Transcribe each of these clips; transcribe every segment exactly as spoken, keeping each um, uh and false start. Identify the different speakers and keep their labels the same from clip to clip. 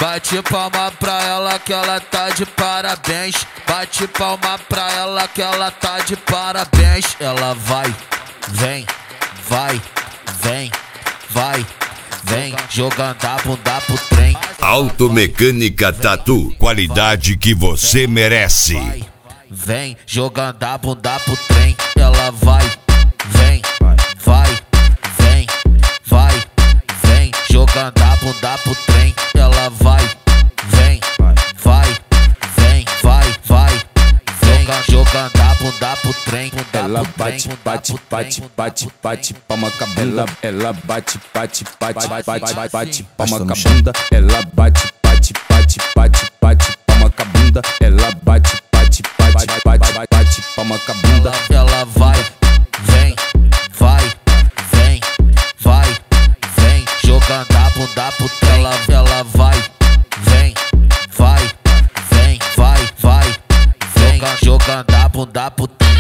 Speaker 1: Bate palma pra ela que ela tá de parabéns. Bate palma pra ela que ela tá de parabéns. Ela vai, vem, vai, vem, vai, vem, jogando a bunda pro trem.
Speaker 2: Automecânica Tatu, qualidade que você merece.
Speaker 1: Vai, vem, jogando a bunda pro trem. Ela vai, vem, vai, vem, vai, vem, jogando a bunda pro trem. Ela vai, vem, vai, vem, vai, vai, vem, jogando a bunda pro trem.
Speaker 3: Ela bate, bate, bate, bate, bate, palma com a bunda. Ela bate, bate, bate, bate, bate, palma com a bunda. Ela bate, bate, bate, bate, bate, palma com a bunda. Ela bate, bate, bate, bate, bate, palma com a bunda.
Speaker 1: Ela vai, vem, vai, vem, vai, vem, jogando a bunda pro trem. Ela, ela vai, vem, vai, vem, vai, vai, vem, jogando a bunda pro trem.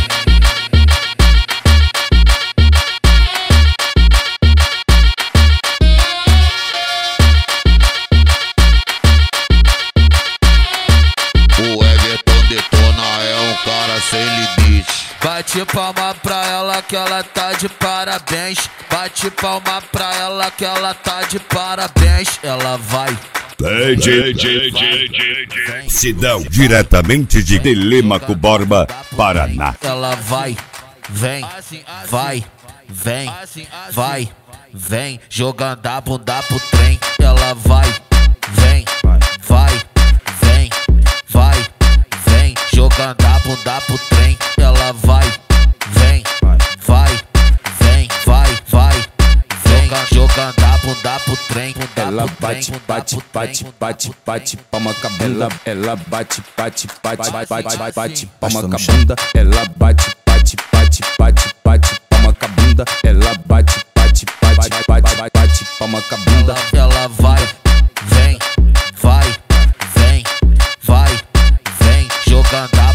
Speaker 4: O Everton Detona é um cara sem limite.
Speaker 1: Bate palma pra ela que ela tá de parabéns. Bate palma pra ela que ela tá de parabéns. Ela vai,
Speaker 2: Sidão, diretamente de Telêmaco Borba, Paraná.
Speaker 1: ela vai, vem, vai, vem, vai, vem, jogando a bunda pro trem. Ela vai, vem, vai, vem, vai, vem, jogando a bunda pro trem. Ela vai, vem, vai, vem, vai, vai, vem, jogando a bunda pro trem.
Speaker 3: Ela bate, bate, bate, bate, bate, palma com a bunda. Ela bate, bate, bate, bate, bate, palma com a bunda. Ela bate, bate, bate, bate, bate, palma com a bunda. Ela bate, bate, bate, bate, bate, palma com a bunda.
Speaker 1: Ela vai, vem, vai, vem, vai, vem, jogando a